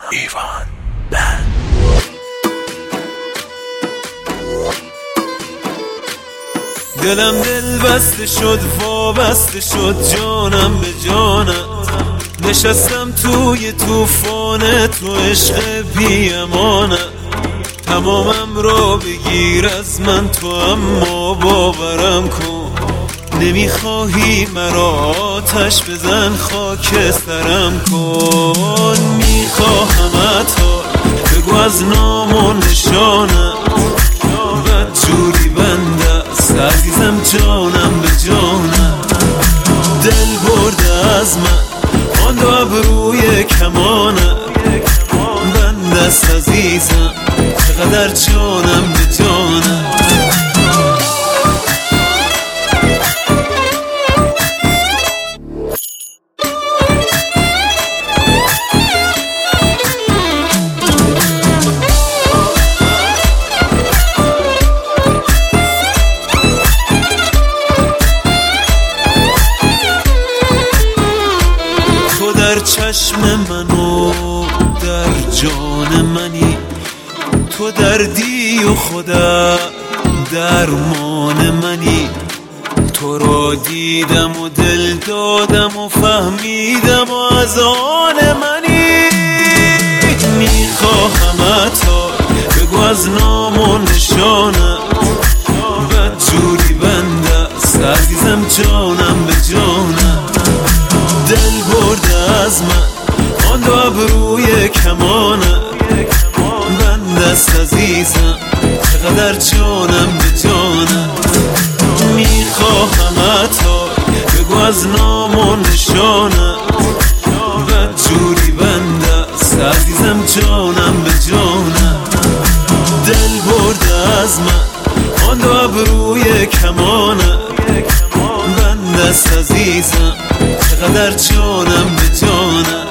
ایوان بند. دلم دل بسته شد وابسته شد جانم به جانت، نشستم توی توفان تو عشق بی امانت. تمامم را بگیر از من تو اما باورم کن، نمیخواهی مرا آتش بزن خاک سرم کن. میخواهم تا بگو از نام و نشانم، بدجوری بنده است عزیزم جانم به جانم. دل برده از من آن دو ابروی کمانم، بنده است عزیزم چقدر جانم به جانم. در چشم من و در جان منی، تو دردی و خودت درمان منی. تو را دیدم و دل دادم و فهمیدم و از آن منی. میخواهم تا بگو از نام و نشانت، بدجوری بنده است عزیزم جانم به جانم. دل برده از من آن دو ابروی کمانم، بنده است عزیزم چقدر جانم به جانم. میخواهم تا بگو از نام و نشانت، بدجوری بنده است عزیزم جانم به جانم. دل برده از من آن دو ابروی کمانم، بنده است عزیزم چقدر جانم به جانم.